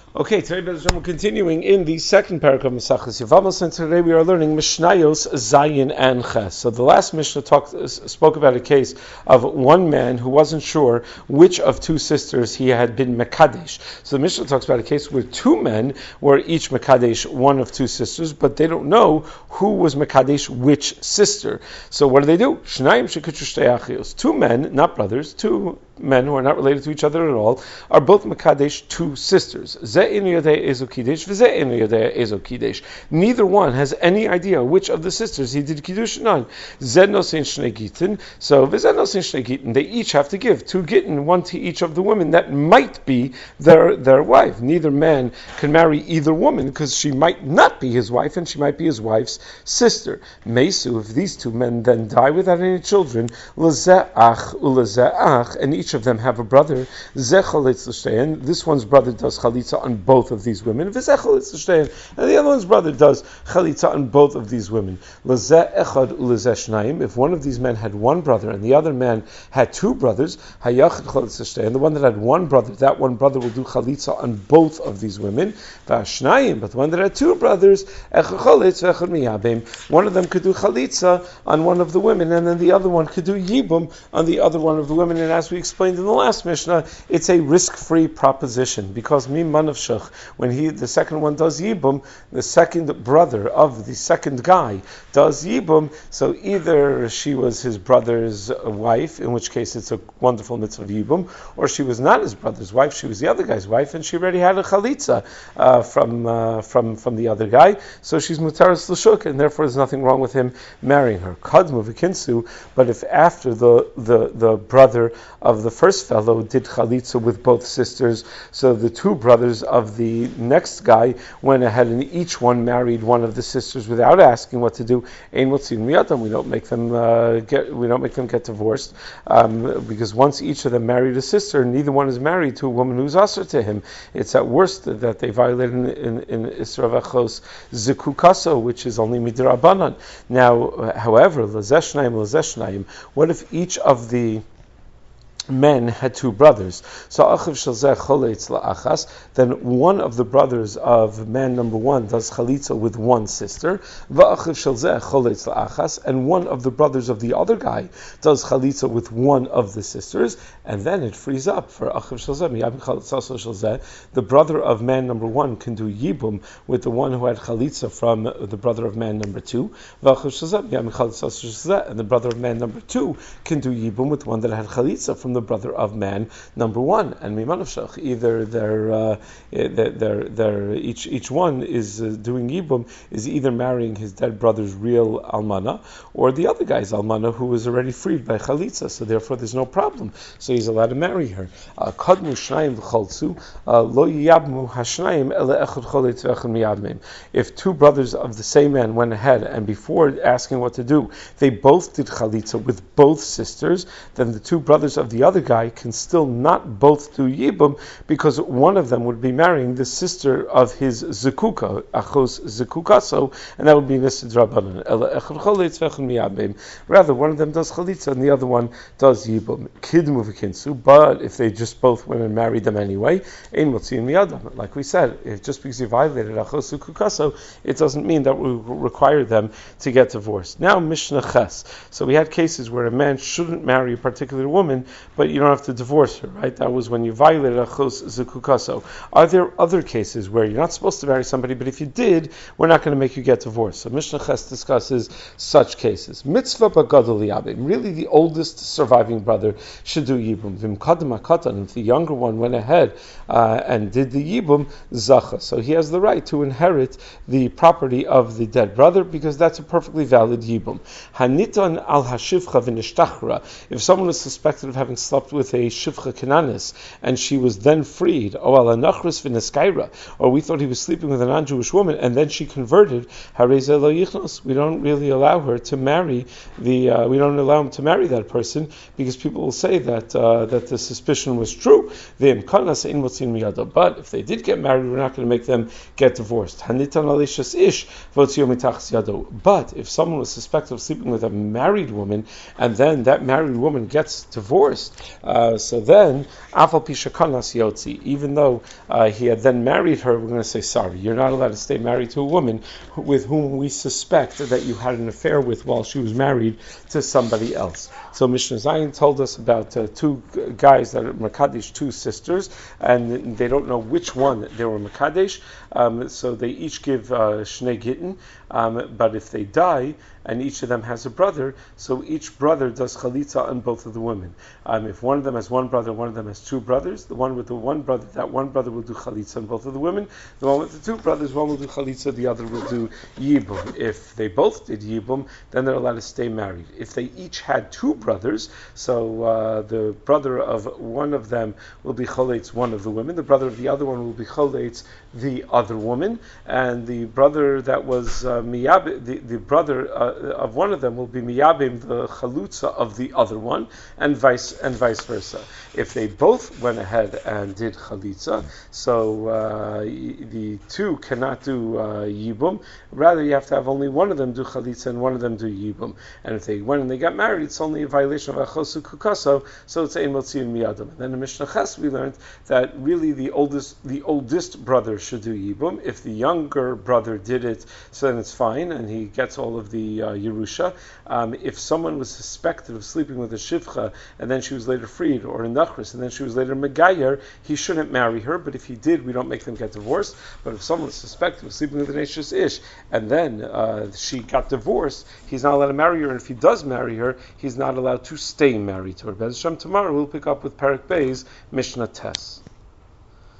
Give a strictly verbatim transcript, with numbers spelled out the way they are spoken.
Okay, today we're continuing in the second parak of Maseches Yevamos, and today we are learning Mishnayos Zayin and Ches. So the last Mishnah talked, spoke about a case of one man who wasn't sure which of two sisters he had been Mekadesh. So the Mishnah talks about a case where two men were each Mekadesh one of two sisters, but they don't know who was Mekadesh which sister. So what do they do? Shnayim shekutru shtei achios. Two men, not brothers, two men who are not related to each other at all, are both Mekadesh two sisters. Neither one has any idea which of the sisters he did Kiddushin on. So they each have to give two gittin, one to each of the women that might be their, their wife. Neither man can marry either woman because she might not be his wife and she might be his wife's sister. Mesu, if these two men then die without any children, and each of them have a brother, this one's brother does chalitza on both of these women, and the other one's brother does chalitza on both of these women. If one of these men had one brother and the other man had two brothers, and the one that had one brother, that one brother will do chalitza on both of these women. But the one that had two brothers, one of them could do chalitza on one of the women, and then the other one could do yibum on the other one of the women. And as we explained in the last Mishnah, it's a risk-free proposition, because miman of shach, when he, the second one does yibum, the second brother of the second guy does yibum, so either she was his brother's wife, in which case it's a wonderful mitzvah of yibum, or she was not his brother's wife, she was the other guy's wife, and she already had a chalitza uh, from, uh, from, from the other guy, so she's mutaras l'shuk, and therefore there's nothing wrong with him marrying her. Kadmu v'kinsu, but if after the, the, the brother of the first fellow did chalitza with both sisters, so the two brothers of the next guy went ahead and each one married one of the sisters without asking what to do. Ein motzin miyadam, we don't make them uh, get we don't make them get divorced, um, because once each of them married a sister, neither one is married to a woman who's usher to him. It's at worst that they violated in in, in Isra v'Achos zikukaso, which is only midrabanan. Now, however, lazeshnayim lazeshnayim, what if each of the men had two brothers? So achiv shalzeh choletz la'achas, then one of the brothers of man number one does chalitza with one sister, va'achiv shalzeh choletz la'achas, and one of the brothers of the other guy does chalitza with one of the sisters, and then it frees up for achiv shalzeh miyabim chalitzaso shalzeh. The brother of man number one can do yibum with the one who had chalitza from the brother of man number two, va'achiv shalzeh miyabim chalitzaso shalzeh, and the brother of man number two can do yibum with one that had chalitza from the the brother of man number one, and miman of shach, either they're, uh, they're, they're, they're each each one is uh, doing yibum, is either marrying his dead brother's real almana or the other guy's almana who was already freed by chalitza, so therefore there's no problem, so he's allowed to marry her. Kadmu shnayim v'choltzu lo yabmu hashnayim ele echad choletz v'echad miyadmeim. If two brothers of the same man went ahead and before asking what to do, they both did chalitza with both sisters, then the two brothers of the other guy can still not both do yibum, because one of them would be marrying the sister of his zekuka, achos zekukaso, and that would be Nisad Rabbanan. Rather, one of them does chalitza and the other one does yibum. Kidmu v'kinsu, but if they just both went and married them anyway, ein motziin miyadam. Like we said, if just because you violated achos zekukaso, it doesn't mean that we require them to get divorced. Now, Mishnah Ches. So we had cases where a man shouldn't marry a particular woman, but you don't have to divorce her, right? That was when you violated achos zekukaso. Are there other cases where you're not supposed to marry somebody, but if you did, we're not going to make you get divorced? So Mishnah Ches discusses such cases. Mitzvah b'gadol yabim. Really, the oldest surviving brother should do yibum. V'mkadam hakatan. If the younger one went ahead uh, and did the yibum, zacha. So he has the right to inherit the property of the dead brother, because that's a perfectly valid yibum. Hanitan al hashivcha v'nishtachra. If someone is suspected of having slept with a shivcha kananis and she was then freed, or al anachris v'neskaira, or we thought he was sleeping with a non-Jewish woman and then she converted, harei lo yichnos. We don't really allow her to marry the. Uh, we don't allow him to marry that person, because people will say that uh, that the suspicion was true. But if they did get married, we're not going to make them get divorced. But if someone was suspected of sleeping with a married woman and then that married woman gets divorced, divorced. Uh, so then, Afal Pishakanas Yotzi, even though uh, he had then married her, we're going to say, sorry, you're not allowed to stay married to a woman with whom we suspect that you had an affair with while she was married to somebody else. So Mishnah Zayin told us about uh, two guys that are Makadesh, two sisters, and they don't know which one they were Makadesh, um, so they each give uh, Shnei Gittin, um, but if they die, and each of them has a brother, so each brother does chalitza on both of the women. Um, if one of them has one brother, one of them has two brothers, the one with the one brother, that one brother will do chalitza on both of the women. The one with the two brothers, one will do chalitza, the other will do yibum. If they both did yibum, then they're allowed to stay married. If they each had two brothers, so uh, the brother of one of them will be choletz one of the women, the brother of the other one will be choletz the other woman, and the brother that was uh, miyab, the, the brother uh, of one of them will be miyabim the chalutza of the other one, and vice and vice versa. If they both went ahead and did chalitza, so uh, the two cannot do uh, yibum. Rather, you have to have only one of them do chalitza and one of them do yibum. And if they went and they got married, it's only a violation of achosu kukaso, so it's ein motziin miyadam. Then in Mishnah Ches we learned that really the oldest the oldest brother should do yibum. If the younger brother did it, so then it's fine, and he gets all of the uh, Yerusha. Um, if someone was suspected of sleeping with a shivcha, and then she was later freed, or a nachris, and then she was later megayer, he shouldn't marry her, but if he did, we don't make them get divorced. But if someone is suspected of sleeping with an Eishes Ish, and then uh, she got divorced, he's not allowed to marry her, and if he does marry her, he's not allowed to stay married to her. Bez Hashem, tomorrow we'll pick up with Perek Beis, Mishnah Tes.